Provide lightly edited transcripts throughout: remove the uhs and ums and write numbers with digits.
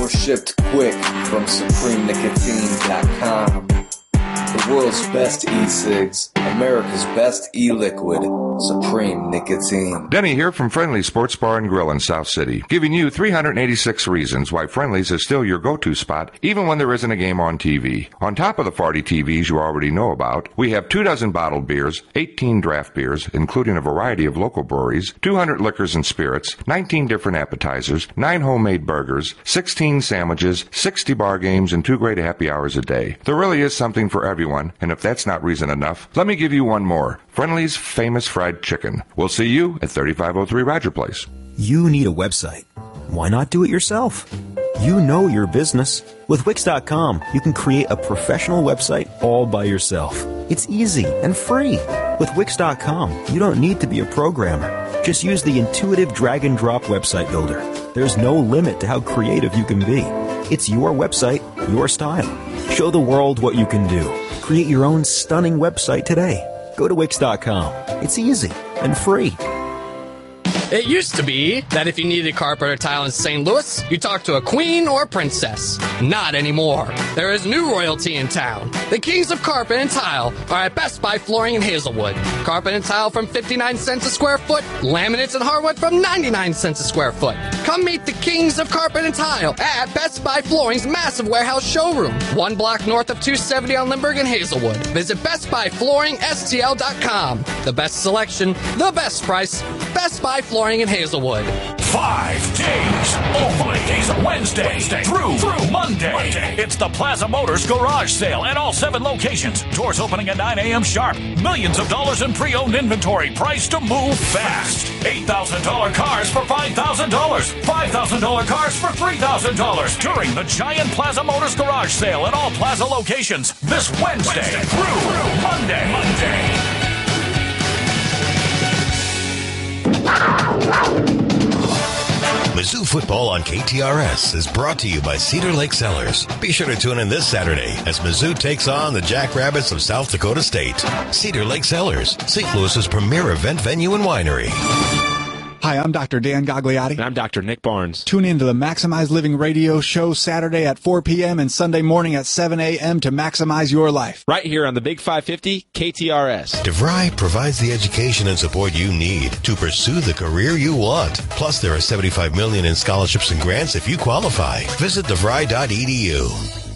We're shipped quick from SupremeNicotine.com. The world's best e-cigs, America's best e-liquid, Supreme Nicotine. Denny here from Friendly's Sports Bar and Grill in South City, giving you 386 reasons why Friendly's is still your go-to spot, even when there isn't a game on TV. On top of the 40 TVs you already know about, we have 24 bottled beers, 18 draft beers, including a variety of local breweries, 200 liquors and spirits, 19 different appetizers, 9 homemade burgers, 16 sandwiches, 60 bar games, and 2 great happy hours a day. There really is something for everyone, and if that's not reason enough, let me give you one more. Friendly's famous fried chicken. We'll see you at 3503 Roger Place. You need a website. Why not do it yourself? You know your business. With Wix.com, you can create a professional website all by yourself. It's easy and free. With Wix.com, you don't need to be a programmer. Just use the intuitive drag-and-drop website builder. There's no limit to how creative you can be. It's your website, your style. Show the world what you can do. Create your own stunning website today. Go to Wix.com. It's easy and free. It used to be that if you needed carpet or tile in St. Louis, you talked to a queen or princess. Not anymore. There is new royalty in town. The kings of carpet and tile are at Best Buy Flooring in Hazelwood. Carpet and tile from 59 cents a square foot. Laminates and hardwood from 99 cents a square foot. Come meet the kings of carpet and tile at Best Buy Flooring's massive warehouse showroom. 1 block north of 270 on Lindbergh in Hazelwood. Visit BestBuyFlooringSTL.com. The best selection, the best price. Best Buy Flooring in Hazelwood. 5 days. Only days of Wednesday through Monday. It's the Plaza Motors Garage Sale at all 7 locations. Doors opening at 9 a.m. sharp. Millions of dollars in pre-owned inventory priced to move fast. $8,000 cars for $5,000. $5,000 cars for $3,000 during the giant Plaza Motors Garage Sale at all Plaza locations this Wednesday through Monday. Mizzou football on KTRS is brought to you by Cedar Lake Cellars. Be sure to tune in this Saturday as Mizzou takes on the Jackrabbits of South Dakota State. Cedar Lake Cellars, St. Louis's premier event venue and winery. Hi, I'm Dr. Dan Gagliotti. And I'm Dr. Nick Barnes. Tune in to the Maximize Living radio show Saturday at 4 p.m. and Sunday morning at 7 a.m. to maximize your life. Right here on the Big 550 KTRS. DeVry provides the education and support you need to pursue the career you want. Plus, there are $75 million in scholarships and grants if you qualify. Visit DeVry.edu.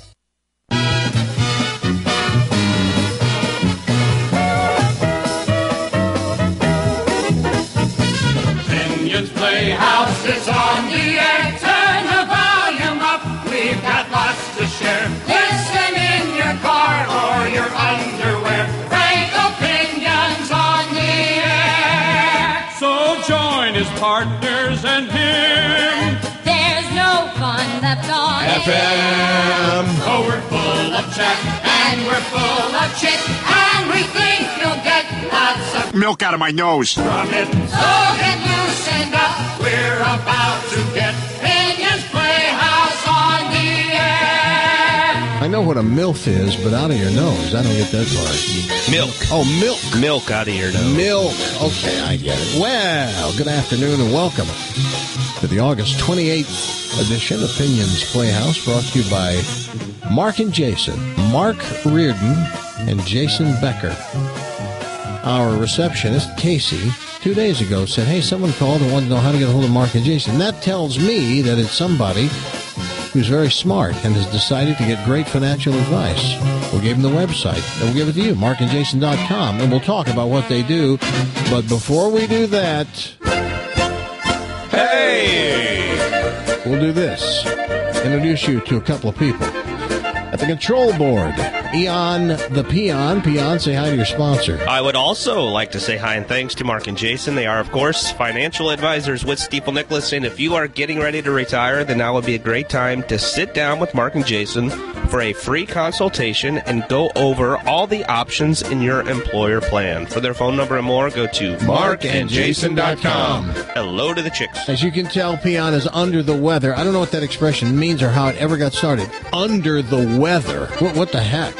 Playhouse is on the air. Turn the volume up. We've got lots to share. Listen in your car or your underwear. Frank opinions on the air. So join his partners and him. There's no fun left on FM. Oh, we're full of chat and we're full of chit, and we think you'll get lots of milk out of my nose from it. So get loosened up. We're about to get Opinions Playhouse on the air. I know what a MILF is, but out of your nose. I don't get that far. Milk. Oh, milk. Milk out of your nose. Milk. Okay, I get it. Well, good afternoon and welcome to the August 28th edition of Opinions Playhouse, brought to you by Mark and Jason. Mark Reardon and Jason Becker. Our receptionist, Casey, 2 days ago said, hey, someone called and wanted to know how to get a hold of Mark and Jason. That tells me that it's somebody who's very smart and has decided to get great financial advice. We'll give him the website, and we'll give it to you, markandjason.com, and we'll talk about what they do. But before we do that, hey, we'll do this. Introduce you to a couple of people. At the control board, Eon the Peon. Peon, say hi to your sponsor. I would also like to say hi and thanks to Mark and Jason. They are, of course, financial advisors with Stifel Nicholas. And if you are getting ready to retire, then now would be a great time to sit down with Mark and Jason for a free consultation and go over all the options in your employer plan. For their phone number and more, go to markandjason.com. Hello to the chicks. As you can tell, Peon is under the weather. I don't know what that expression means or how it ever got started. Under the weather. What the heck?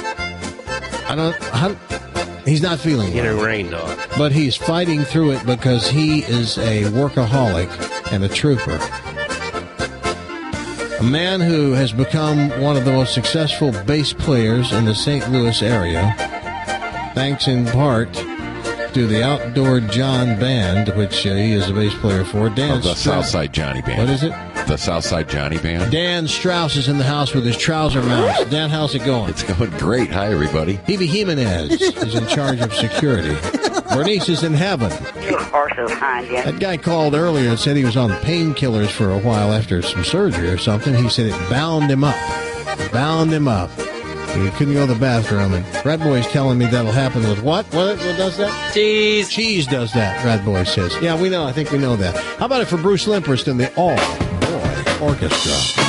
He's not feeling well. Getting rained on. But he's fighting through it because he is a workaholic and a trooper. A man who has become one of the most successful bass players in the St. Louis area, thanks in part to the Outdoor John Band, which he is a bass player for. Dan the Southside Johnny Band. What is it? The Southside Johnny Band. Dan Strauss is in the house with his trouser mouse. Dan, how's it going? It's going great. Hi, everybody. Hebe Jimenez is in charge of security. Bernice is in heaven. You also find it. That guy called earlier and said he was on painkillers for a while after some surgery or something. He said it bound him up. Bound him up. He couldn't go to the bathroom. And Red Boy's telling me that'll happen with what? What does that? Cheese. Cheese does that, Red Boy says. Yeah, we know. I think we know that. How about it for Bruce Limprist and the All Boy Orchestra?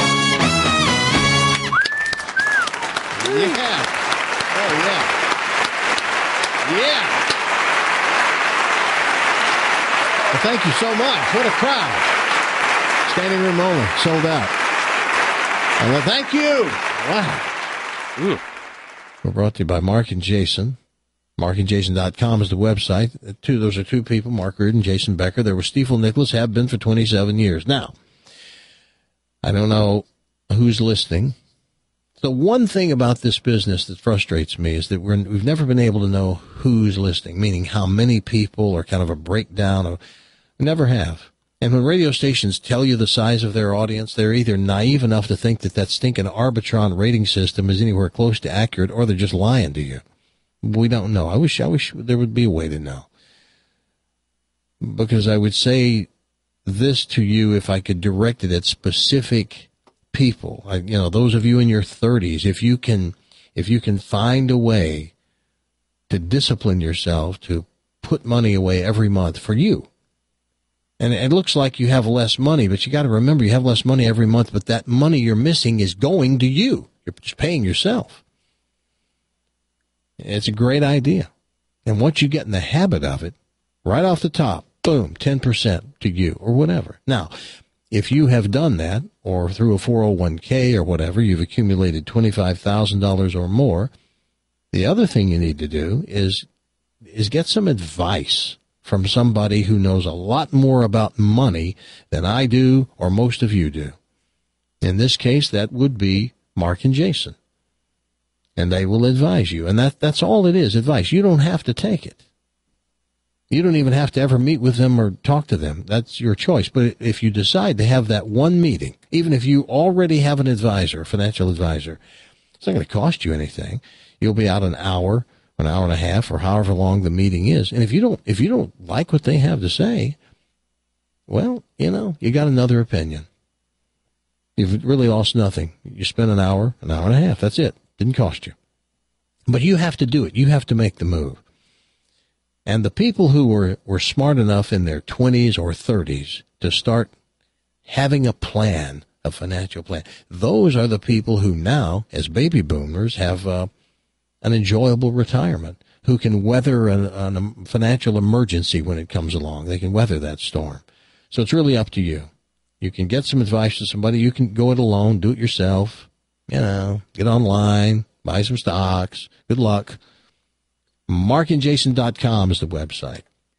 Yeah. Oh, yeah. Yeah. Well, thank you so much. What a crowd. Standing room only. Sold out. Well, thank you. Wow. Ooh. We're brought to you by Mark and Jason. MarkandJason.com is the website. Those are two people, Mark Reardon and Jason Becker. They were Stiefel Nicholas, have been for 27 years. Now, I don't know who's listening. The one thing about this business that frustrates me is that we've never been able to know who's listening, meaning how many people or kind of a breakdown. We never have. And when radio stations tell you the size of their audience, they're either naive enough to think that stinking Arbitron rating system is anywhere close to accurate, or they're just lying to you. We don't know. I wish there would be a way to know. Because I would say this to you if I could direct it at specific people. Those of you in your 30s, if you can find a way to discipline yourself to put money away every month for you. And it looks like you have less money, but you got to remember you have less money every month, but that money you're missing is going to you. You're just paying yourself. It's a great idea. And once you get in the habit of it, right off the top, boom, 10% to you or whatever. Now, if you have done that, or through a 401k or whatever, you've accumulated $25,000 or more, the other thing you need to do is get some advice from somebody who knows a lot more about money than I do or most of you do. In this case, that would be Mark and Jason. And they will advise you. And that's all it is, advice. You don't have to take it. You don't even have to ever meet with them or talk to them. That's your choice. But if you decide to have that one meeting, even if you already have an advisor, a financial advisor, it's not going to cost you anything. You'll be out an hour and a half, or however long the meeting is. And if you don't like what they have to say, well, you got another opinion. You've really lost nothing. You spend an hour and a half. That's it. Didn't cost you. But you have to do it. You have to make the move. And the people who were smart enough in their 20s or 30s to start having a plan, a financial plan, those are the people who now, as baby boomers, have an enjoyable retirement, who can weather a financial emergency when it comes along. They can weather that storm. So it's really up to you. You can get some advice to somebody. You can go it alone, do it yourself. Get online, buy some stocks. Good luck. MarkandJason.com is the website.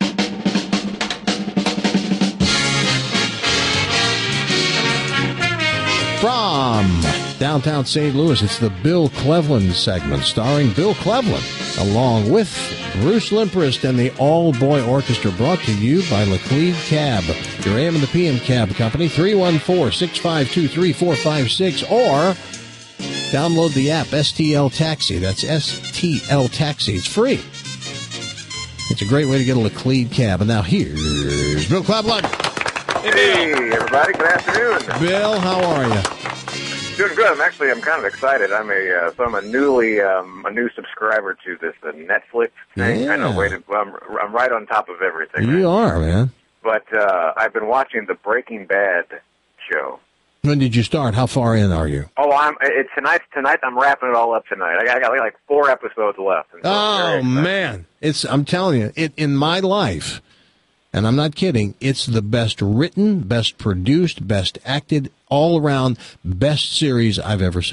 From downtown St. Louis, it's the Bill Cleveland segment, starring Bill Cleveland, along with Bruce Limprist and the All Boy Orchestra, brought to you by Laclede Cab, your AM and the PM cab company, 314-652-3456, or download the app, STL Taxi. That's STL Taxi. It's free. It's a great way to get a Laclede Cab. And now here's Bill Cleveland. Hey, everybody. Good afternoon. Bill, how are you? Doing good. I'm kind of excited. I'm a new subscriber to this Netflix thing. Yeah. I know. I'm right on top of everything. You are, man. But I've been watching the Breaking Bad show. When did you start? How far in are you? Oh, it's tonight. I'm wrapping it all up tonight. I got like 4 episodes left. So oh man, I'm telling you, in my life, and I'm not kidding, it's the best written, best produced, best acted, all around best series I've ever seen.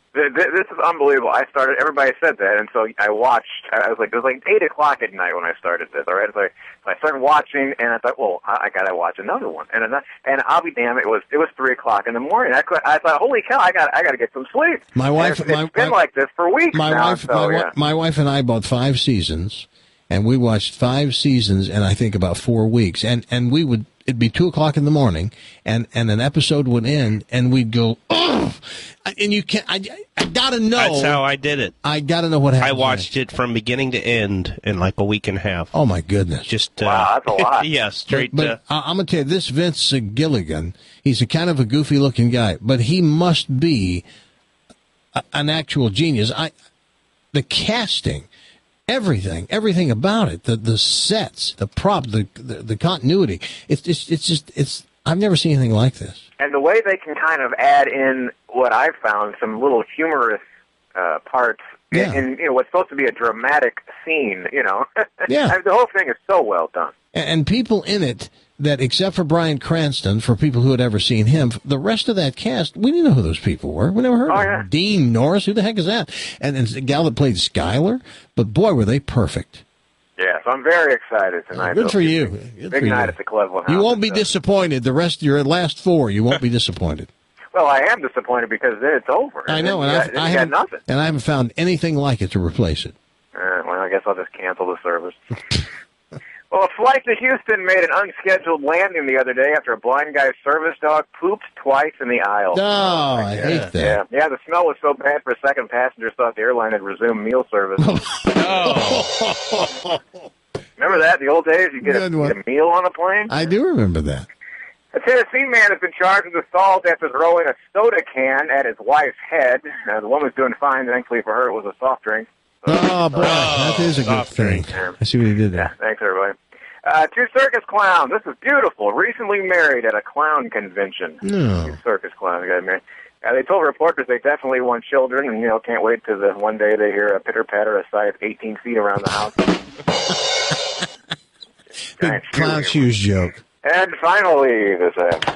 This is unbelievable. Everybody said that, and so I watched. It was like 8 o'clock at night when I started this. All right, so I started watching, and I thought, well, I gotta watch another one, and I'll be damned, it was 3 o'clock in the morning. I thought, holy cow, I gotta get some sleep. My wife, it's been like this for weeks now. My wife and I bought 5 seasons, and we watched 5 seasons in I think about 4 weeks, and it'd be 2 o'clock in the morning, and an episode would end, and we'd go, oh, and you can't. I gotta know. That's how I did it. I gotta know what happened. I watched it from beginning to end in like a week and a half. Oh my goodness! Wow, that's a lot. Yeah, straight. But I'm gonna tell you, this Vince Gilligan, he's a kind of a goofy-looking guy, but he must be an actual genius. The casting. Everything about it, the sets, the prop, the continuity. It's just I've never seen anything like this. And the way they can kind of add in what I've found, some little humorous parts in what's supposed to be a dramatic scene, Yeah. The whole thing is so well done. And people in it that, except for Bryan Cranston, for people who had ever seen him, the rest of that cast, we didn't know who those people were. We never heard of them. Yeah. Dean Norris, who the heck is that? And the gal that played Skyler, but boy, were they perfect. Yeah, so I'm very excited tonight. Good for you. Big night at the Cleveland House. You won't be disappointed. The rest of your last 4, you won't be disappointed. Well, I am disappointed because it's over. I know, and I got nothing. And I haven't found anything like it to replace it. Well, I guess I'll just cancel the service. Well, a flight to Houston made an unscheduled landing the other day after a blind guy's service dog pooped twice in the aisle. Oh, I hate that. Yeah, the smell was so bad for a second passengers thought the airline had resumed meal service. Remember that, the old days? You get a meal on a plane? I do remember that. A Tennessee man has been charged with assault after throwing a soda can at his wife's head. The woman's doing fine. Thankfully for her, it was a soft drink. Oh, boy, that is a good thing. I see what he did there. Yeah, thanks, everybody. 2 circus clowns. This is beautiful. Recently married at a clown convention. No. 2 circus clowns got married. They told reporters they definitely want children, and can't wait till the one day they hear a pitter patter a size 18 feet around the house. Big clown shoes joke. And finally, this.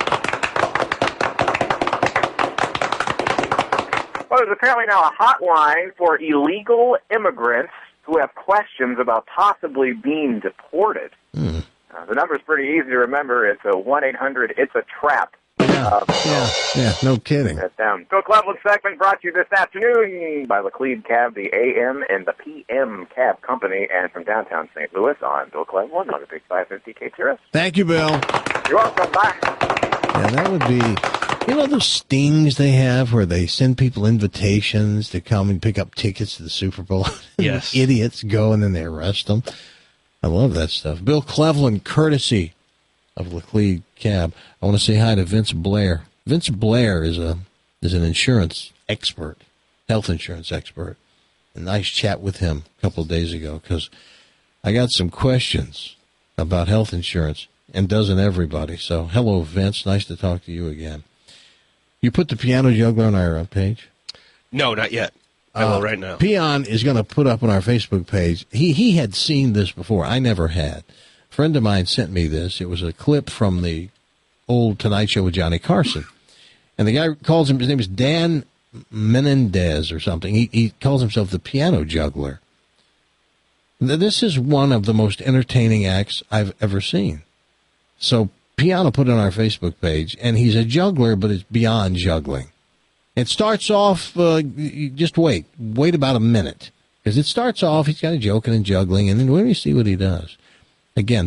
Well, there's apparently now a hotline for illegal immigrants who have questions about possibly being deported. The number's pretty easy to remember. It's a 1-800-IT'S-A-TRAP. Yeah, no kidding. That's down. So Cleveland segment brought to you this afternoon by Laclede Cab, the AM and the PM Cab Company, and from downtown St. Louis on Bill Cleveland on the Big 550 KTRS. Thank you, Bill. You're welcome. Bye. Yeah, that would be, those stings they have where they send people invitations to come and pick up tickets to the Super Bowl? Yes. Idiots go and then they arrest them. I love that stuff. Bill Cleveland, courtesy of Laclede Cab. I want to say hi to Vince Blair. Vince Blair is an insurance expert, health insurance expert. A nice chat with him a couple of days ago because I got some questions about health insurance, and doesn't everybody? So, hello, Vince. Nice to talk to you again. You put the Piano Juggler on our page? No, not yet. I will right now. Pion is going to put up on our Facebook page. He had seen this before. I never had. A friend of mine sent me this. It was a clip from the old Tonight Show with Johnny Carson. And the guy calls him, his name is Dan Menendez or something. He calls himself the Piano Juggler. This is one of the most entertaining acts I've ever seen. So Piano put it on our Facebook page, and he's a juggler, but it's beyond juggling. It starts off, just wait about a minute. Because it starts off, he's kind of joking and juggling, and then let me see what he does. Again,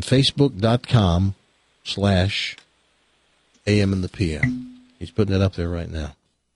Facebook.com/AM and the PM. He's putting it up there right now.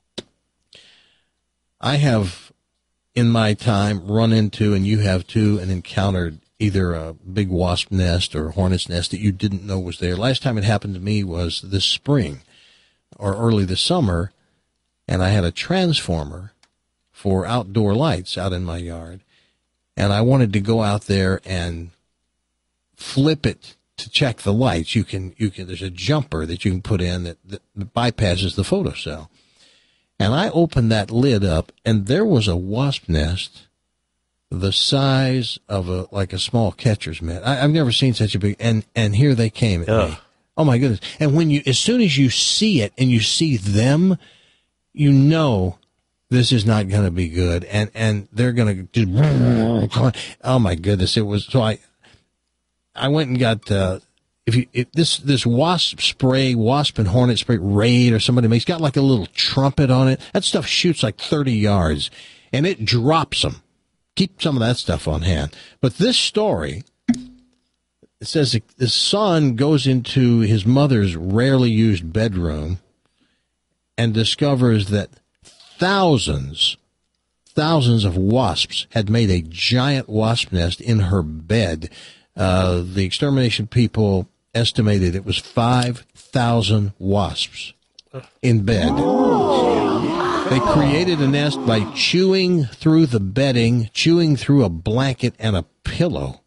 I have, in my time, run into, and you have too, and encountered either a big wasp nest or a hornet's nest that you didn't know was there. Last time it happened to me was this spring or early this summer, and I had a transformer for outdoor lights out in my yard, and I wanted to go out there and flip it to check the lights. You can. There's a jumper that you can put in that bypasses the photocell. And I opened that lid up, and there was a wasp nest the size of a small catcher's mitt. I've never seen such a big, and here they came at me. Oh my goodness. And as soon as you see it and you see them, you know this is not going to be good. And they're going to just, oh my goodness. It was, so I went and got, this wasp spray, wasp and hornet spray, Raid or somebody makes, got like a little trumpet on it. That stuff shoots like 30 yards and it drops them. Keep some of that stuff on hand. But this story, it says the son goes into his mother's rarely used bedroom and discovers that thousands of wasps had made a giant wasp nest in her bed. The extermination people estimated it was 5,000 wasps in bed. They created a nest by chewing through the bedding, chewing through a blanket and a pillow.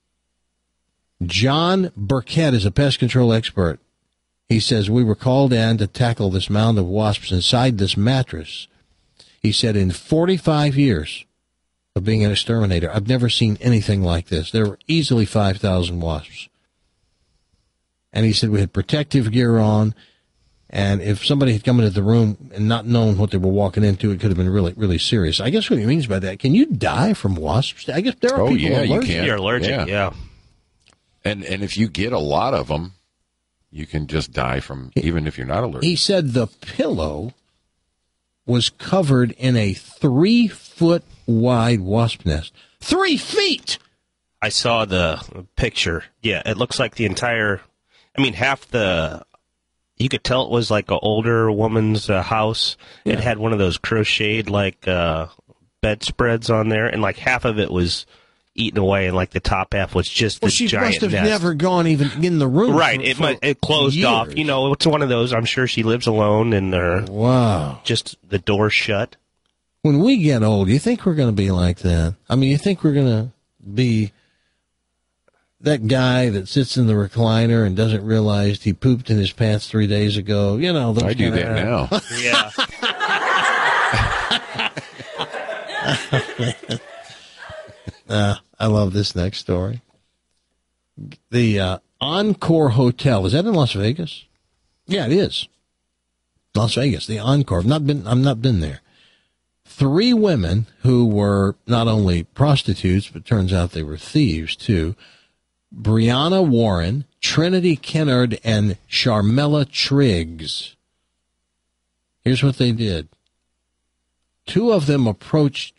John Burkett is a pest control expert. He says, we were called in to tackle this mound of wasps inside this mattress. He said, in 45 years of being an exterminator, I've never seen anything like this. There were easily 5,000 wasps. And he said we had protective gear on, and if somebody had come into the room and not known what they were walking into, it could have been really, really serious. I guess what he means by that, can you die from wasps? I guess there are people allergic. You can. You're allergic, yeah. And if you get a lot of them, you can just die from, even if you're not allergic. He said the pillow was covered in a 3-foot wide wasp nest. 3 feet! I saw the picture. Yeah, it looks like the entire, half the, you could tell it was like an older woman's house. Yeah. It had one of those crocheted, bedspreads on there, and like half of it was eaten away, and like the top half was just the giant nest. Well, she must have never gone even in the room. Right, it closed years. off. It's one of those, I'm sure she lives alone, and just the door shut. When we get old, you think we're going to be like that? You think we're going to be that guy that sits in the recliner and doesn't realize he pooped in his pants 3 days ago? I do that now. Yeah. I love this next story. The Encore Hotel, is that in Las Vegas? Yeah, it is. Las Vegas, the Encore. I've not been there. 3 women who were not only prostitutes, but turns out they were thieves too. Brianna Warren, Trinity Kennard, and Sharmella Triggs. Here's what they did. 2 of them approached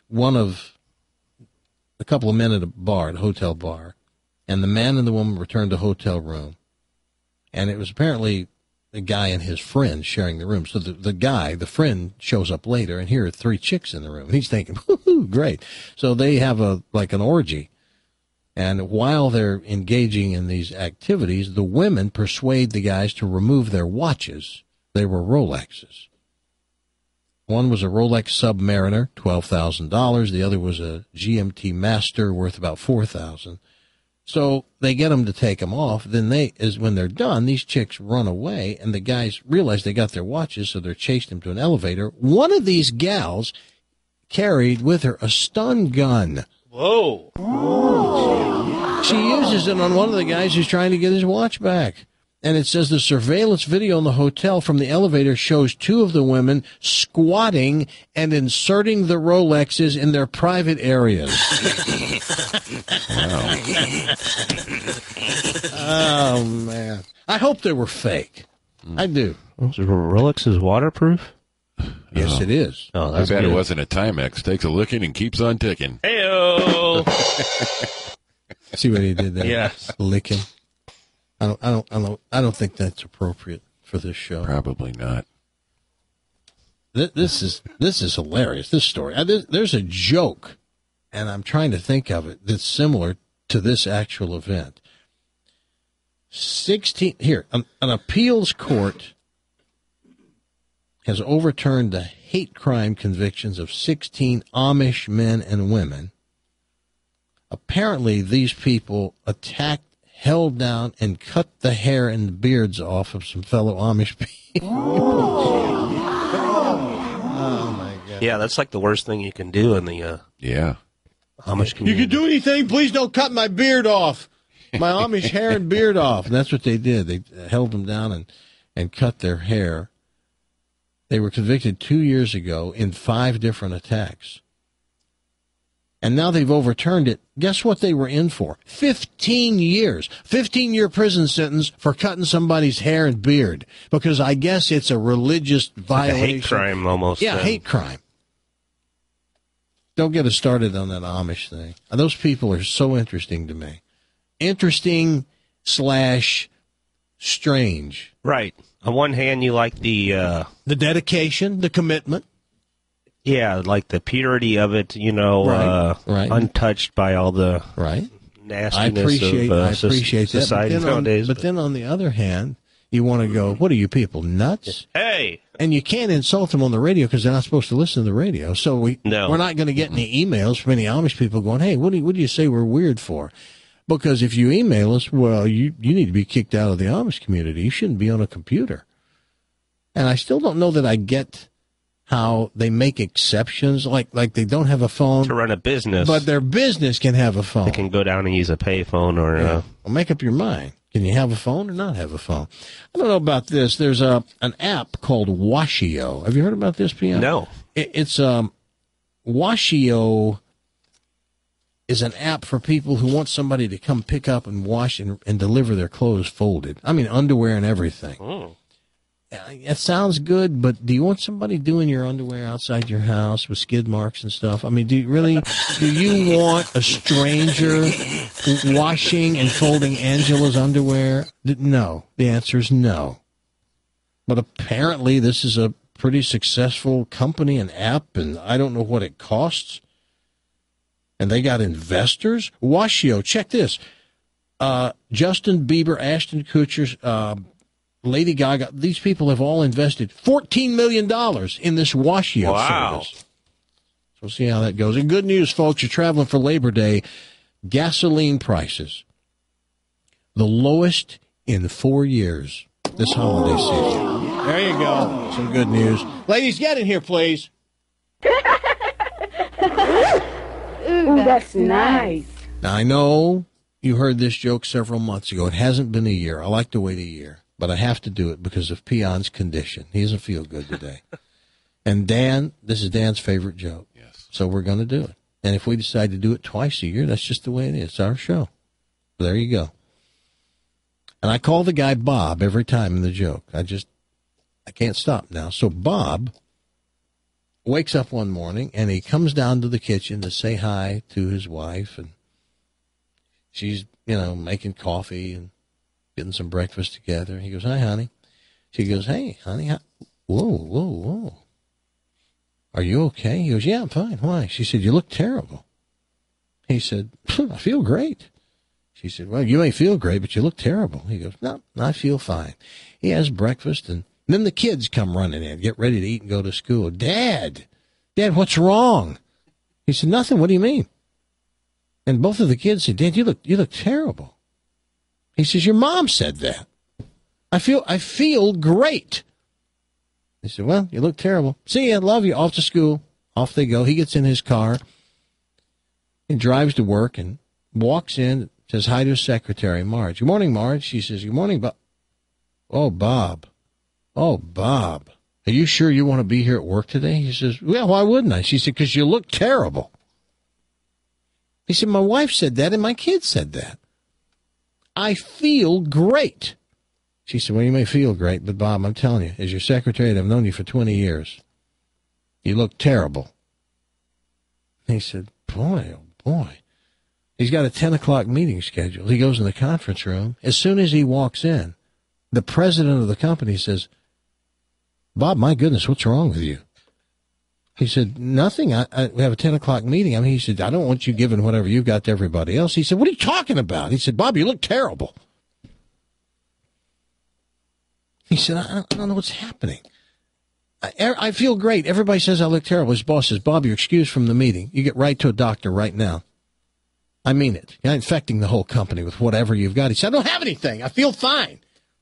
a couple of men at a hotel bar, and the man and the woman returned to hotel room. And it was apparently the guy and his friend sharing the room. So the friend shows up later, and here are 3 chicks in the room. And he's thinking, woohoo, great. So they have an orgy. And while they're engaging in these activities, the women persuade the guys to remove their watches. They were Rolexes. One was a Rolex Submariner, $12,000. The other was a GMT Master worth about $4,000. So they get them to take them off. Then when they're done, these chicks run away, and the guys realize they got their watches, so they're chased them to an elevator. One of these gals carried with her a stun gun. Whoa. She uses it on one of the guys who's trying to get his watch back. And it says the surveillance video in the hotel from the elevator shows 2 of the women squatting and inserting the Rolexes in their private areas. Oh, man. I hope they were fake. I do. Rolex is waterproof? Yes, it is. Oh, I bet it wasn't a Timex. Takes a licking and keeps on ticking. Hey-o! See what he did there? Yes. Licking. I don't think that's appropriate for this show. Probably not. This is hilarious. This story. There's a joke, and I'm trying to think of it that's similar to this actual event. An appeals court has overturned the hate crime convictions of 16 Amish men and women. Apparently, these people attacked, held down, and cut the hair and the beards off of some fellow Amish people. Oh, my God. Yeah, that's like the worst thing you can do in the Amish community. You can do anything, please don't cut my beard off. My Amish hair and beard off. And that's what they did. They held them down and cut their hair. They were convicted 2 years ago in 5 different attacks. And now they've overturned it. Guess what they were in for? 15 years. 15-year prison sentence for cutting somebody's hair and beard. Because I guess it's a religious violation. Like a hate crime almost. Yeah, hate crime. Don't get us started on that Amish thing. Those people are so interesting to me. Interesting / strange. Right. On one hand, you like the dedication, the commitment. Yeah, like the purity of it, right. Untouched by all the nastiness I appreciate society that. nowadays. But then on the other hand, you want to go, what are you people, nuts? Hey! And you can't insult them on the radio because they're not supposed to listen to the radio. So we're not going to get any emails from any Amish people going, hey, what do you say we're weird for? Because if you email us, well, you need to be kicked out of the Amish community. You shouldn't be on a computer. And I still don't know that I get how they make exceptions, like they don't have a phone to run a business, but their business can have a phone. They can go down and use a payphone or. Well, make up your mind. Can you have a phone or not have a phone? I don't know about this. There's an app called Washio. Have you heard about this, Piano? No. It's Washio is an app for people who want somebody to come pick up and wash and deliver their clothes folded. I mean, underwear and everything. Oh. It sounds good, but do you want somebody doing your underwear outside your house with skid marks and stuff? I mean, do you want a stranger washing and folding Angela's underwear? No. The answer is no. But apparently this is a pretty successful company and app, and I don't know what it costs. And they got investors. Washio, check this. Justin Bieber, Ashton Kutcher, Lady Gaga, these people have all invested $14 million in this Washio service. So we'll see how that goes. And good news, folks, you're traveling for Labor Day. Gasoline prices, the lowest in 4 years this holiday season. There you go. Some good news. Ladies, get in here, please. Ooh, that's nice. Now, I know you heard this joke several months ago. It hasn't been a year. I like to wait a year. But I have to do it because of Peon's condition. He doesn't feel good today. And Dan, this is Dan's favorite joke. Yes. So we're going to do it. And if we decide to do it twice a year, that's just the way it is. It's our show. There you go. And I call the guy Bob every time in the joke. I can't stop now. So Bob wakes up one morning, and he comes down to the kitchen to say hi to his wife. And she's, making coffee and getting some breakfast together. He goes, hi, honey. She goes, hey, honey. Whoa. Are you okay? He goes, yeah, I'm fine. Why? She said, you look terrible. He said, I feel great. She said, well, you may feel great, but you look terrible. He goes, no, I feel fine. He has breakfast, and then the kids come running in, get ready to eat and go to school. Dad, what's wrong? He said, nothing. What do you mean? And both of the kids said, Dad, you look terrible. He says, your mom said that. I feel great. He said, well, you look terrible. See ya, love you. Off to school. Off they go. He gets in his car and drives to work and walks in, says hi to his secretary, Marge. Good morning, Marge. She says, good morning, Bob. Oh, Bob. Are you sure you want to be here at work today? He says, well, why wouldn't I? She said, because you look terrible. He said, my wife said that and my kids said that. I feel great. She said, well, you may feel great, but Bob, I'm telling you, as your secretary, and I've known you for 20 years, you look terrible. He said, boy, oh boy. He's got a 10 o'clock meeting scheduled. He goes in the conference room. As soon as he walks in, the president of the company says, Bob, my goodness, what's wrong with you? He said, nothing. We have a 10 o'clock meeting. He said, I don't want you giving whatever you've got to everybody else. He said, what are you talking about? He said, Bob, you look terrible. He said, I don't know what's happening. I feel great. Everybody says I look terrible. His boss says, Bob, you're excused from the meeting. You get right to a doctor right now. I mean it. You're infecting the whole company with whatever you've got. He said, I don't have anything. I feel fine.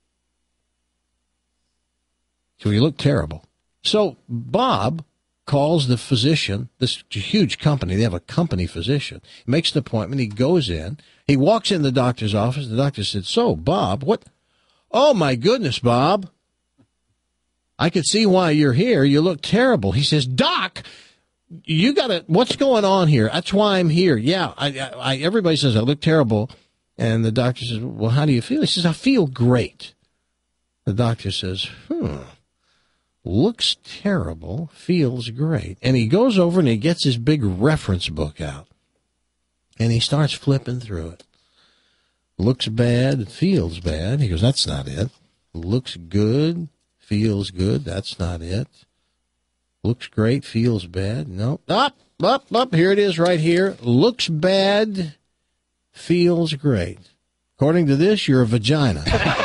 So you look terrible. So Bob calls the physician, this huge company, they have a company physician, makes an appointment, he goes in, he walks in the doctor's office, the doctor said, so, Bob, what? Oh, my goodness, Bob. I could see why you're here. You look terrible. He says, Doc, you got to, what's going on here? That's why I'm here. Yeah, everybody says I look terrible. And the doctor says, well, how do you feel? He says, I feel great. The doctor says, looks terrible, feels great. And he goes over and he gets his big reference book out. And he starts flipping through it. Looks bad, feels bad. He goes, that's not it. Looks good, feels good. That's not it. Looks great, feels bad. No. Up. Here it is right here. Looks bad, feels great. According to this, you're a vagina.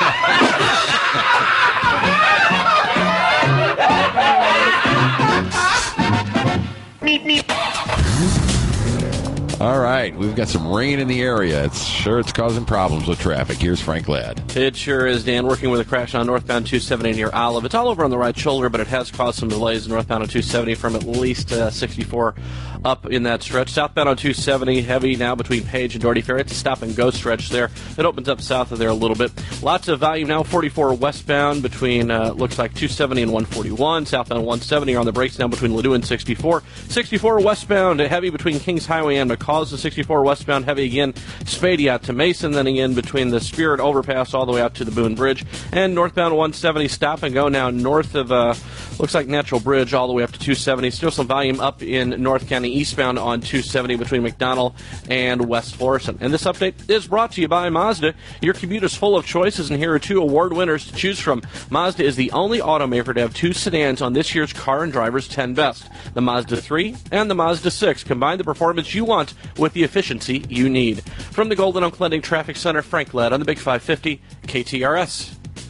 All right, we've got some rain in the area. It's causing problems with traffic. Here's Frank Ladd. It sure is, Dan. Working with a crash on northbound 270 near Olive. It's all over on the right shoulder, but it has caused some delays northbound on 270 from at least 64 up in that stretch. Southbound on 270, heavy now between Page and Doherty Ferry. It's a stop-and-go stretch there. It opens up south of there a little bit. Lots of volume now, 44 westbound between, looks like 270 and 141. Southbound 170 are on the brakes now between Ladue and 64. 64 westbound, heavy between Kings Highway and McCall's. The 64 westbound, heavy again, Spady out to Mason, then again between the Spirit overpass all the way out to the Boone Bridge. And northbound 170, stop and go now north of, looks like Natural Bridge all the way up to 270. Still some volume up in North County eastbound on 270 between McDonald and West Florissant. And this update is brought to you by Mazda. Your commute is full of choices, and here are 2 award winners to choose from. Mazda is the only automaker to have 2 sedans on this year's Car and Driver's 10 Best. The Mazda 3 and the Mazda 6 combine the performance you want with the efficiency you need. From the Golden Oak Lending Traffic Center, Frank Ladd on the Big 550 KTRS.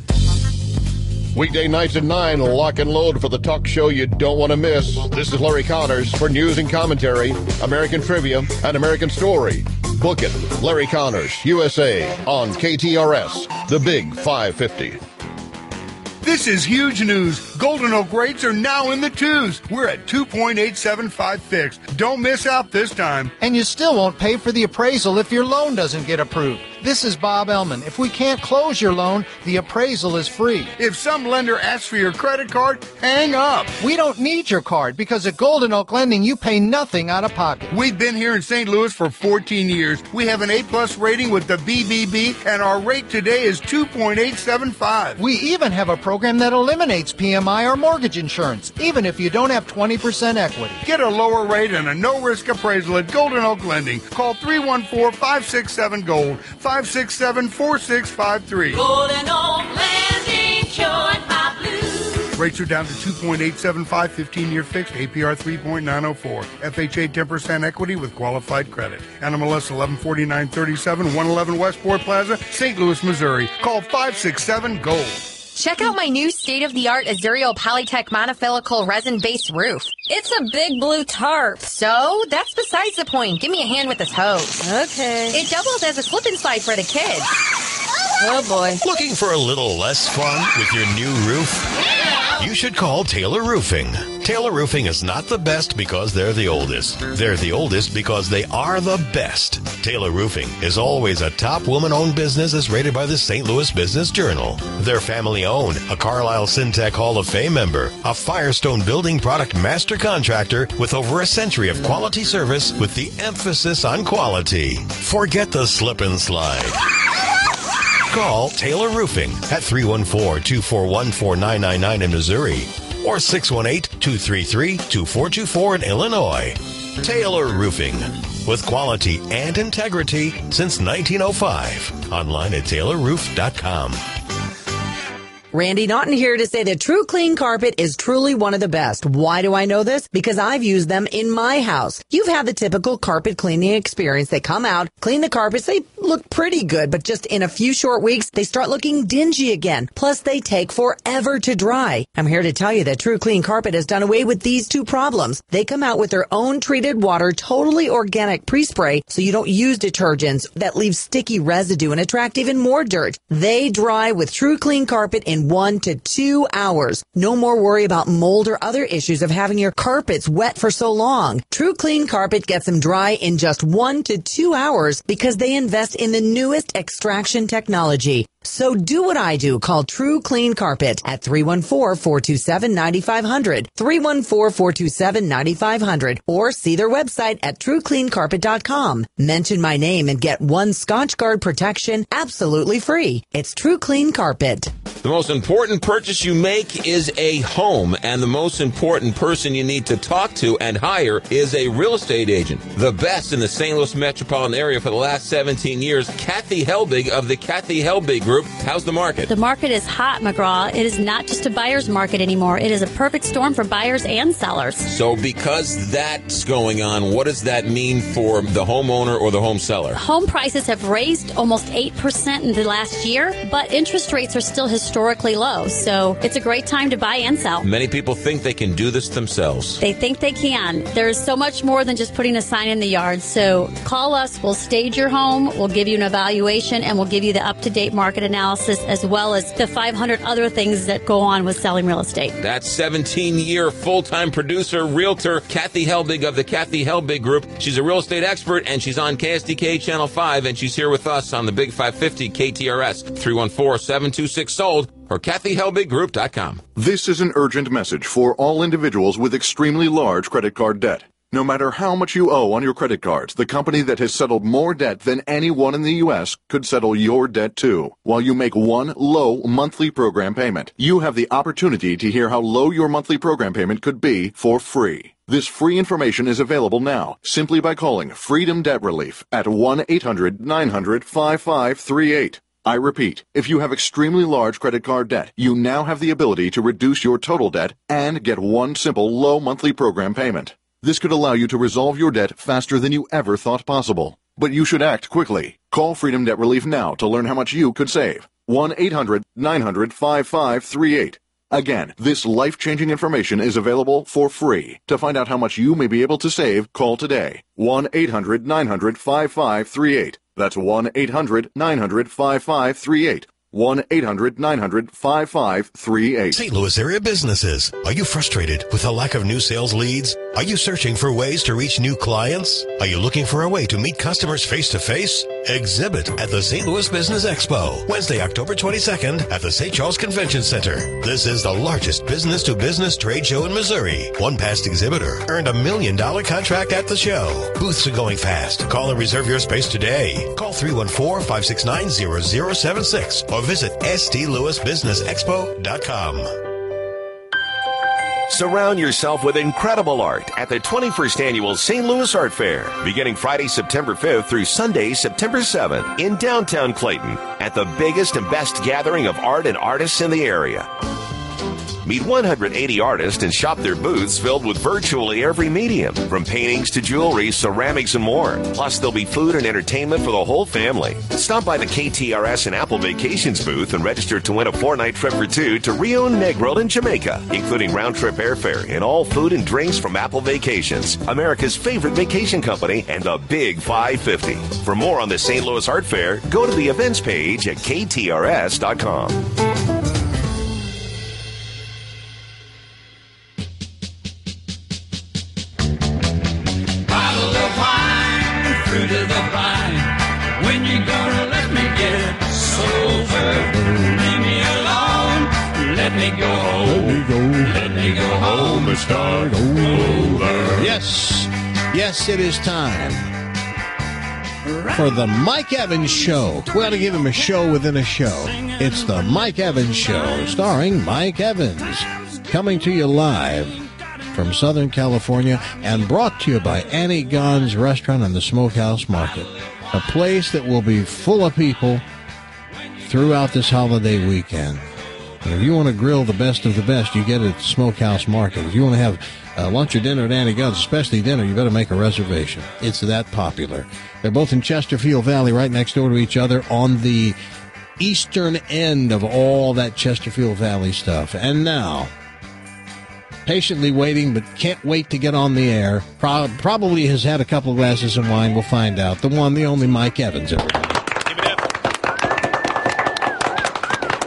Weekday nights at 9, lock and load for the talk show you don't want to miss. This is Larry Connors for news and commentary, American trivia, and American story. Book it. Larry Connors, USA, on KTRS, the Big 550. This is huge news. Golden Oak rates are now in the 2s. We're at 2.875 fixed. Don't miss out this time. And you still won't pay for the appraisal if your loan doesn't get approved. This is Bob Ellman. If we can't close your loan, the appraisal is free. If some lender asks for your credit card, hang up. We don't need your card because at Golden Oak Lending, you pay nothing out of pocket. We've been here in St. Louis for 14 years. We have an A-plus rating with the BBB, and our rate today is 2.875. We even have a program that eliminates PMI or mortgage insurance, even if you don't have 20% equity. Get a lower rate and a no-risk appraisal at Golden Oak Lending. Call 314-567-GOLD, 567-4653. Golden Oak Lending, showing my blue. Rates are down to 2.875, 15-year fixed, APR 3.904. FHA 10% equity with qualified credit. NMLS 114937, 111 Westport Plaza, St. Louis, Missouri. Call 567-GOLD. Check out my new state-of-the-art Azurio Polytech monofillical resin-based roof. It's a big blue tarp. So, that's besides the point. Give me a hand with this hose. Okay. It doubles as a slip and slide for the kids. Oh, boy. Looking for a little less fun with your new roof? You should call Taylor Roofing. Taylor Roofing is not the best because they're the oldest. They're the oldest because they are the best. Taylor Roofing is always a top woman-owned business as rated by the St. Louis Business Journal. They're family-owned, a Carlisle Syntec Hall of Fame member, a Firestone Building Product Master Contractor with over a century of quality service with the emphasis on quality. Forget the slip and slide. Call Taylor Roofing at 314-241-4999 in Missouri or 618-233-2424 in Illinois. Taylor Roofing, with quality and integrity since 1905. Online at taylorroof.com. Randy Naughton here to say that True Clean Carpet is truly one of the best. Why do I know this? Because I've used them in my house. You've had the typical carpet cleaning experience. They come out, clean the carpets, they look pretty good, but just in a few short weeks, they start looking dingy again. Plus, they take forever to dry. I'm here to tell you that True Clean Carpet has done away with these 2 problems. They come out with their own treated water, totally organic pre-spray, so you don't use detergents that leave sticky residue and attract even more dirt. They dry with True Clean Carpet in in 1 to 2 hours. No more worry about mold or other issues of having your carpets wet for so long. True Clean Carpet gets them dry in just 1 to 2 hours because they invest in the newest extraction technology. So do what I do. Call True Clean Carpet at 314-427-9500, 314-427-9500, or see their website at truecleancarpet.com. Mention my name and get 1 Scotch Guard protection absolutely free. It's True Clean Carpet. The most important purchase you make is a home, and the most important person you need to talk to and hire is a real estate agent. The best in the St. Louis metropolitan area for the last 17 years, Kathy Helbig of the Kathy Helbig Group. How's the market? The market is hot, McGraw. It is not just a buyer's market anymore. It is a perfect storm for buyers and sellers. So because that's going on, what does that mean for the homeowner or the home seller? Home prices have raised almost 8% in the last year, but interest rates are still historically low. So it's a great time to buy and sell. Many people think they can do this themselves. They think they can. There's so much more than just putting a sign in the yard. So call us. We'll stage your home. We'll give you an evaluation, and we'll give you the up-to-date market analysis as well as the 500 other things that go on with selling real estate. That's 17-year full-time producer, realtor, Kathy Helbig of the Kathy Helbig Group. She's a real estate expert, and she's on KSDK Channel 5, and she's here with us on the Big 550 KTRS, 314-726-SOLD, or KathyHelbigGroup.com. This is an urgent message for all individuals with extremely large credit card debt. No matter how much you owe on your credit cards, the company that has settled more debt than anyone in the U.S. could settle your debt too. While you make one low monthly program payment, you have the opportunity to hear how low your monthly program payment could be for free. This free information is available now simply by calling Freedom Debt Relief at 1-800-900-5538. I repeat, if you have extremely large credit card debt, you now have the ability to reduce your total debt and get one simple low monthly program payment. This could allow you to resolve your debt faster than you ever thought possible. But you should act quickly. Call Freedom Debt Relief now to learn how much you could save. 1-800-900-5538. Again, this life-changing information is available for free. To find out how much you may be able to save, call today. 1-800-900-5538. That's 1-800-900-5538. 1-800-900-5538. St. Louis area businesses. Are you frustrated with the lack of new sales leads? Are you searching for ways to reach new clients? Are you looking for a way to meet customers face-to-face? Exhibit at the St. Louis Business Expo, Wednesday, October 22nd at the St. Charles Convention Center. This is the largest business-to-business trade show in Missouri. One past exhibitor earned $1 million contract at the show. Booths are going fast. Call and reserve your space today. Call 314-569-0076 or visit stlewisbusinessexpo.com. Surround yourself with incredible art at the 21st Annual St. Louis Art Fair, beginning Friday, September 5th through Sunday, September 7th in downtown Clayton at the biggest and best gathering of art and artists in the area. Meet 180 artists and shop their booths filled with virtually every medium, from paintings to jewelry, ceramics, and more. Plus, there'll be food and entertainment for the whole family. Stop by the KTRS and Apple Vacations booth and register to win a 4-night trip for two to Rio Negro in Jamaica, including round-trip airfare and all food and drinks from Apple Vacations, America's favorite vacation company, and the Big 550. For more on the St. Louis Art Fair, go to the events page at ktrs.com. Fruit of the vine, when you gonna let me get sober? Leave me alone, let me go home, let me go home and start over. Yes, it is time for the Mike Evans Show. We ought to give him a show within a show. It's the Mike Evans Show, starring Mike Evans, coming to you live from Southern California and brought to you by Annie Gahn's Restaurant and the Smokehouse Market, a place that will be full of people throughout this holiday weekend. And if you want to grill the best of the best, you get it at the Smokehouse Market. If you want to have lunch or dinner at Annie Gahn's, especially dinner, you better make a reservation. It's that popular. They're both in Chesterfield Valley, right next door to each other on the eastern end of all that Chesterfield Valley stuff. And now, patiently waiting, but can't wait to get on the air. Probably has had a couple of glasses of wine. We'll find out. The one, the only Mike Evans. Everybody.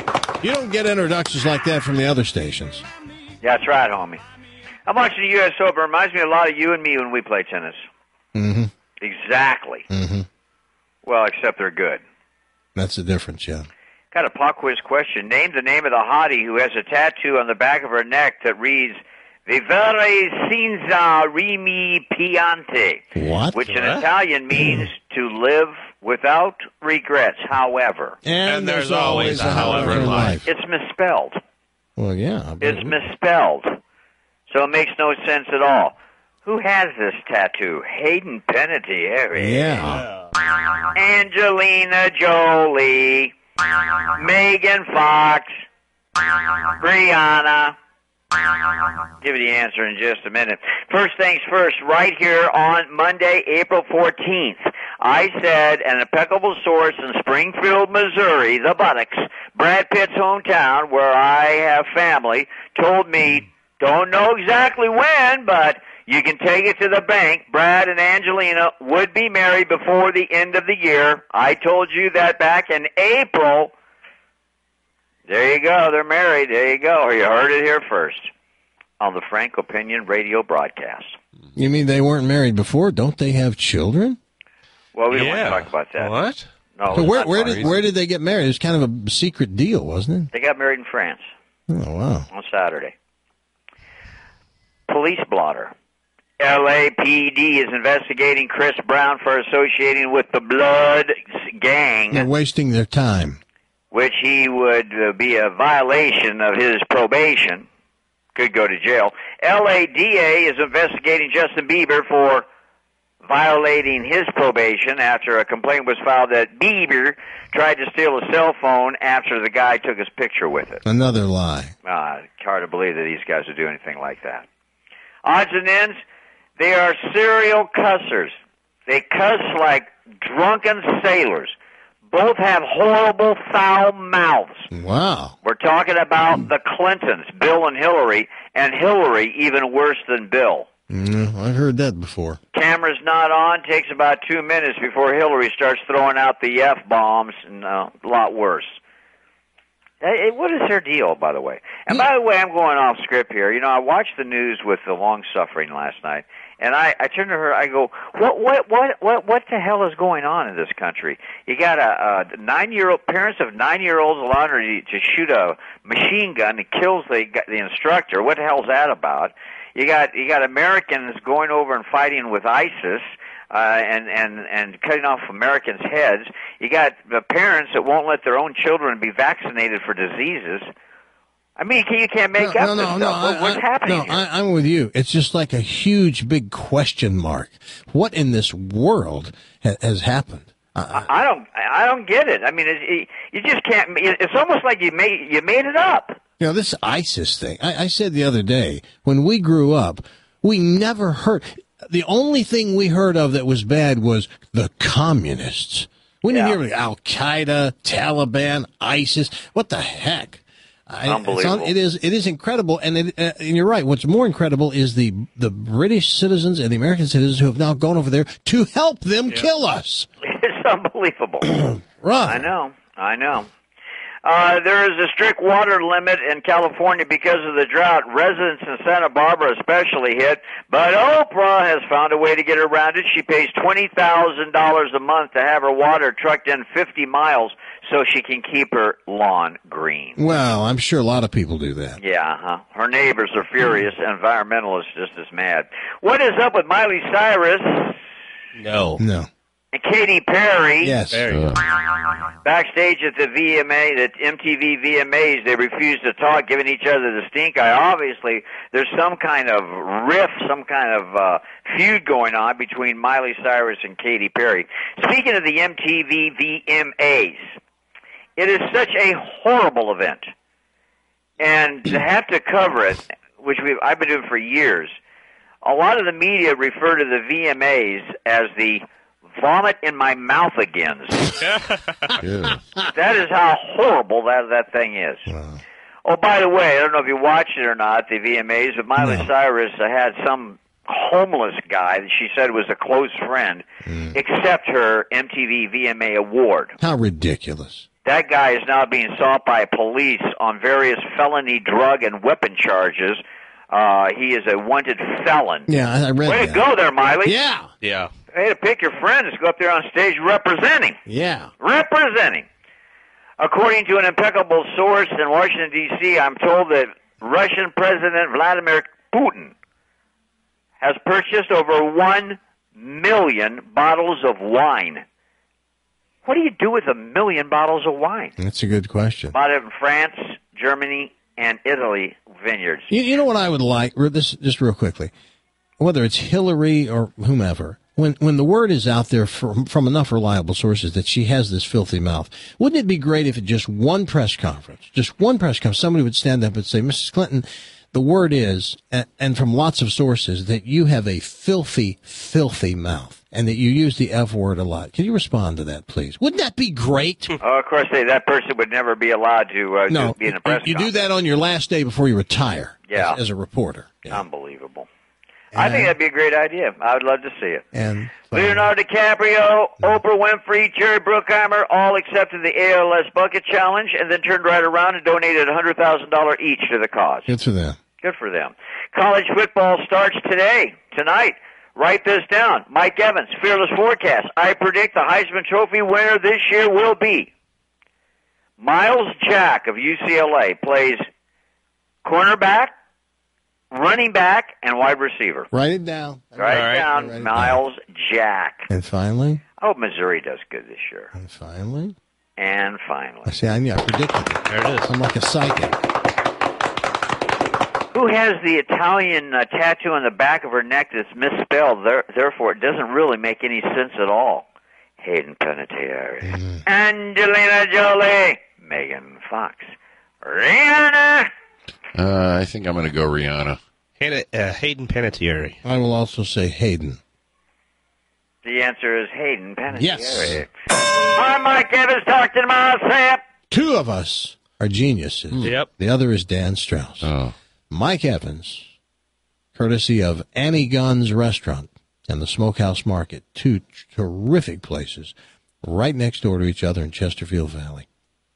You don't get introductions like that from the other stations. Yeah, that's right, homie. I'm watching the U.S. Open. It reminds me a lot of you and me when we play tennis. Mm-hmm. Exactly. Mm-hmm. Well, except they're good. That's the difference, yeah. Got a pop quiz question. Name the name of the hottie who has a tattoo on the back of her neck that reads, Vivere senza rimpianti. What? Which in Italian means to live without regrets, however. And there's always a however in life. It's misspelled. Well, yeah. It's misspelled. So it makes no sense at all. Who has this tattoo? Hayden Panettiere. Yeah. Angelina Jolie. Megan Fox. Brianna. Give you the answer in just a minute. First things first, right here on Monday, April 14th, I said an impeccable source in Springfield, Missouri, the Buttocks, Brad Pitt's hometown, where I have family, told me, don't know exactly when, but you can take it to the bank. Brad and Angelina would be married before the end of the year. I told you that back in April. There you go. They're married. There you go. You heard it here first on the Frank Opinion radio broadcast. You mean they weren't married before? Don't they have children? Well, we don't want to talk about that. What? No. So where did they get married? It was kind of a secret deal, wasn't it? They got married in France. Oh, wow. On Saturday. Police blotter. LAPD is investigating Chris Brown for associating with the Blood Gang. They're wasting their time. Which he would be a violation of his probation. Could go to jail. LADA is investigating Justin Bieber for violating his probation after a complaint was filed that Bieber tried to steal a cell phone after the guy took his picture with it. Another lie. It's hard to believe that these guys would do anything like that. Odds and ends, they are serial cussers. They cuss like drunken sailors. Both have horrible, foul mouths. Wow. We're talking about the Clintons, Bill and Hillary, and Hillary even worse than Bill. I've heard that before. Camera's not on. Takes about 2 minutes before Hillary starts throwing out the F-bombs, and a lot worse. What is their deal, by the way? And by the way, I'm going off script here. You know, I watched the news with the long-suffering last night, and I turned to her, I go, what the hell is going on in this country? You got a 9-year-old, parents of 9-year-olds allowing her to shoot a machine gun that kills the instructor. What the hell's that about? You got Americans going over and fighting with ISIS, and cutting off Americans' heads. You got the parents that won't let their own children be vaccinated for diseases. I mean, you can't make up this stuff. What's happening here? I'm with you. It's just like a huge, big question mark. What in this world has happened? I don't get it. I mean, you just can't. It's almost like you made it up. You know, this ISIS thing. I said the other day, when we grew up, we never heard. The only thing we heard of that was bad was the communists. We didn't hear Al Qaeda, Taliban, ISIS. What the heck? Unbelievable. It is incredible, and you're right. What's more incredible is the British citizens and the American citizens who have now gone over there to help them kill us. It's unbelievable. Right. I know. There is a strict water limit in California because of the drought. Residents in Santa Barbara especially hit, but Oprah has found a way to get around it. She pays $20,000 a month to have her water trucked in 50 miles so she can keep her lawn green. Well, I'm sure a lot of people do that. Yeah, Her neighbors are furious. Environmentalists just as mad. What is up with Miley Cyrus? No. And Katy Perry. Yes. Backstage at the MTV VMAs, they refused to talk, giving each other the stink eye. Obviously, there's some kind of rift, some kind of feud going on between Miley Cyrus and Katy Perry. Speaking of the MTV VMAs, it is such a horrible event. And to have to cover it, which I've been doing for years, a lot of the media refer to the VMAs as the vomit in my mouth again. That is how horrible that thing is. Wow. Oh, by the way, I don't know if you watched it or not, the VMAs, but Miley Cyrus had some homeless guy that she said was a close friend accept her MTV VMA award. How ridiculous. That guy is now being sought by police on various felony drug and weapon charges. He is a wanted felon. Yeah, I read Way that. to go there, Miley. Yeah. Yeah. Hey, to pick your friends, go up there on stage representing. Yeah. Representing. According to an impeccable source in Washington, D.C., I'm told that Russian President Vladimir Putin has purchased over 1 million bottles of wine. What do you do with 1 million bottles of wine? That's a good question. Bought it in France, Germany, and Italy vineyards. You know what I would like, this just real quickly, whether it's Hillary or whomever, when the word is out there from enough reliable sources that she has this filthy mouth, wouldn't it be great if at just one press conference, somebody would stand up and say, Mrs. Clinton, the word is, and from lots of sources, that you have a filthy, filthy mouth and that you use the F word a lot. Can you respond to that, please? Wouldn't that be great? Of course, that person would never be allowed to No, be in a press you do conference. that on your last day before you retire as a reporter. Unbelievable. I think that'd be a great idea. I would love to see it. And Leonardo DiCaprio, Oprah Winfrey, Jerry Bruckheimer all accepted the ALS Bucket Challenge and then turned right around and donated $100,000 each to the cause. Good for them. Good for them. College football starts tonight. Write this down. Mike Evans, Fearless Forecast. I predict the Heisman Trophy winner this year will be Miles Jack of UCLA. Plays cornerback, running back, and wide receiver. Write it down. Write it down, Miles Jack. And finally? I hope Missouri does good this year. And finally? I see, I predicted it. There it is. I'm like a psychic. Who has the Italian tattoo on the back of her neck that's misspelled? Therefore, it doesn't really make any sense at all. Hayden Panettiere. Angelina Jolie. Megan Fox. Rihanna. I think I'm going to go Rihanna. Hayden Panettiere. I will also say Hayden. The answer is Hayden Panettiere. Yes. I'm Mike Evans talking to myself. Two of us are geniuses. Yep. The other is Dan Strauss. Oh. Mike Evans, courtesy of Annie Gunn's Restaurant and the Smokehouse Market, two terrific places right next door to each other in Chesterfield Valley.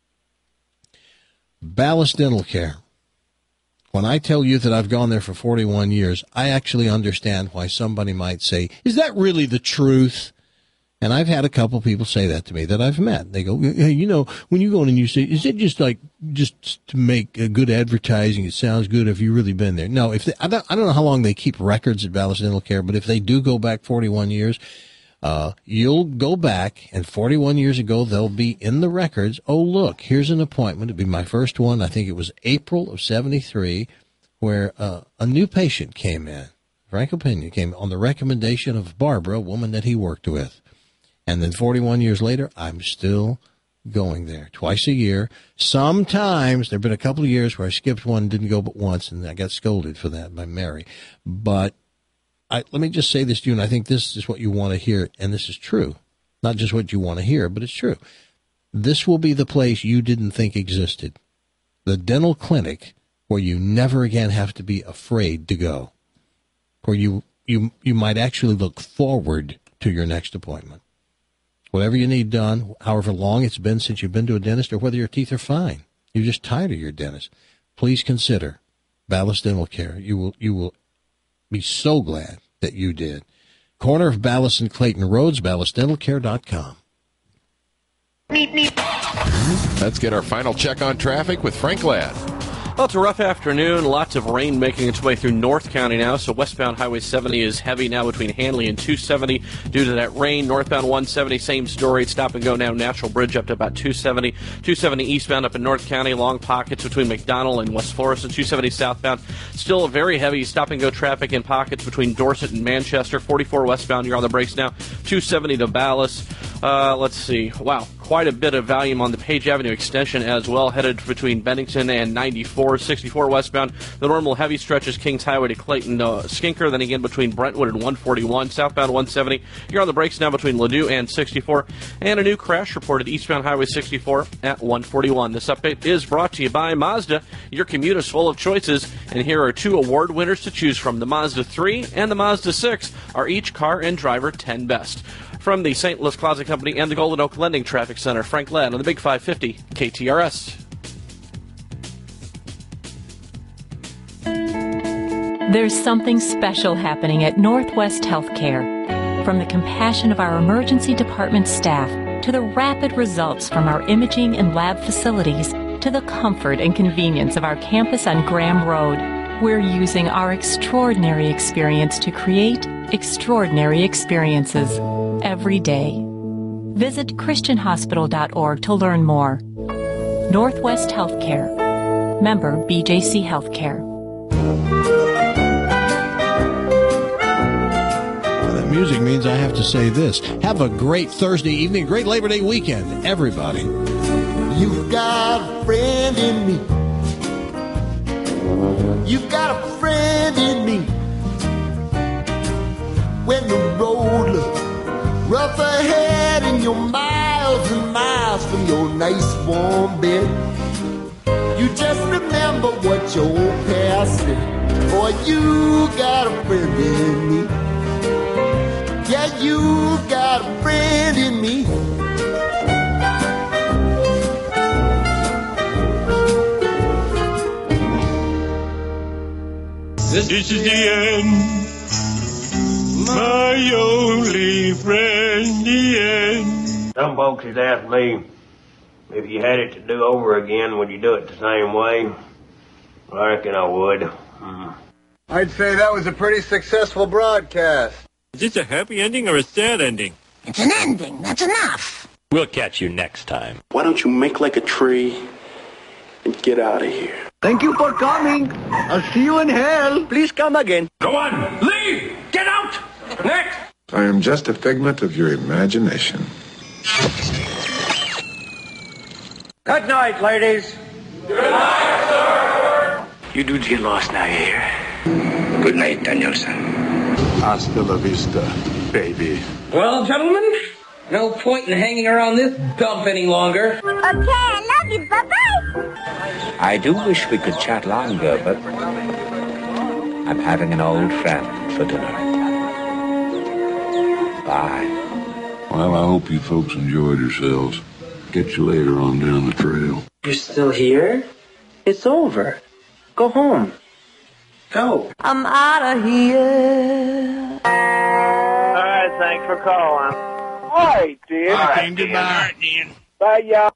Ballast Dental Care. When I tell you that I've gone there for 41 years, I actually understand why somebody might say, is that really the truth? And I've had a couple people say that to me that I've met. They go, hey, when you go in and you say, is it just to make a good advertising? It sounds good if you've really been there. No, I don't know how long they keep records at Ballast Dental Care, but if they do go back 41 years, you'll go back, and 41 years ago, they'll be in the records. Oh, look, here's an appointment. It'd be my first one. I think it was April of 73, where a new patient came in. Frank Opinion came on the recommendation of Barbara, a woman that he worked with. And then 41 years later, I'm still going there twice a year. Sometimes, there have been a couple of years where I skipped one, didn't go but once, and I got scolded for that by Mary. But let me just say this to you, and I think this is what you want to hear, and this is true. Not just what you want to hear, but it's true. This will be the place you didn't think existed. The dental clinic where you never again have to be afraid to go. Where you might actually look forward to your next appointment. Whatever you need done, however long it's been since you've been to a dentist, or whether your teeth are fine, you're just tired of your dentist, please consider Ballast Dental Care. You will be so glad that you did. Corner of Ballast and Clayton Roads, ballastdentalcare.com. Let's get our final check on traffic with Frank Ladd. Well, it's a rough afternoon. Lots of rain making its way through North County now. So westbound Highway 70 is heavy now between Hanley and 270 due to that rain. Northbound 170, same story. Stop and go now. Natural Bridge up to about 270. 270 eastbound up in North County. Long pockets between McDonald and West Florissant. 270 southbound. Still a very heavy stop and go traffic in pockets between Dorset and Manchester. 44 westbound. You're on the brakes now. 270 to Ballast. Let's see. Wow. Quite a bit of volume on the Page Avenue extension as well, headed between Bennington and 94, 64 westbound. The normal heavy stretch is Kings Highway to Clayton, Skinker, then again between Brentwood and 141, southbound 170. You're on the brakes now between Ladue and 64, and a new crash reported eastbound Highway 64 at 141. This update is brought to you by Mazda. Your commute is full of choices, and here are two award winners to choose from. The Mazda 3 and the Mazda 6 are each car and driver 10 best. From the St. Louis Closet Company and the Golden Oak Lending Traffic Center, Frank Ladd on the Big 550 KTRS. There's something special happening at Northwest Healthcare. From the compassion of our emergency department staff to the rapid results from our imaging and lab facilities to the comfort and convenience of our campus on Graham Road, we're using our extraordinary experience to create extraordinary experiences every day. Visit ChristianHospital.org to learn more. Northwest Healthcare. Member BJC Healthcare. That music means I have to say this. Have a great Thursday evening, great Labor Day weekend, everybody. You've got a friend in me. You've got a friend in me. When the road looks rough ahead and you're miles and miles from your nice warm bed, you just remember what your old past said. Boy, you got a friend in me. Yeah, you got a friend in me. This is the end. My only friend, the end. Some folks has asked me if you had it to do over again, would you do it the same way? I reckon I would. I'd say that was a pretty successful broadcast. Is this a happy ending or a sad ending? It's an ending. That's enough. We'll catch you next time. Why don't you make like a tree and get out of here? Thank you for coming. I'll see you in hell. Please come again. Go on, leave! Get out! Next! I am just a figment of your imagination. Good night, ladies. Good night, sir! You dudes get lost now, you hear? Good night, Danielson. Hasta la vista, baby. Well, gentlemen, no point in hanging around this dump any longer. Okay, I love you. Bye-bye. I do wish we could chat longer, but I'm having an old friend for dinner. Bye. Well, I hope you folks enjoyed yourselves. Get you later on down the trail. You're still here? It's over. Go home. Go. I'm out of here. All right, thanks for calling. All right, dear. All right, goodbye. Bye, y'all.